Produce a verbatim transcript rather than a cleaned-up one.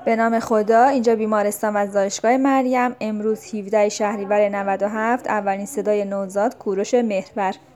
به نام خدا. اینجا بیمارستان و زایشگاه مریم. امروز هفدهم شهریور نود و هفت، اولین صدای نوزاد کوروش محور.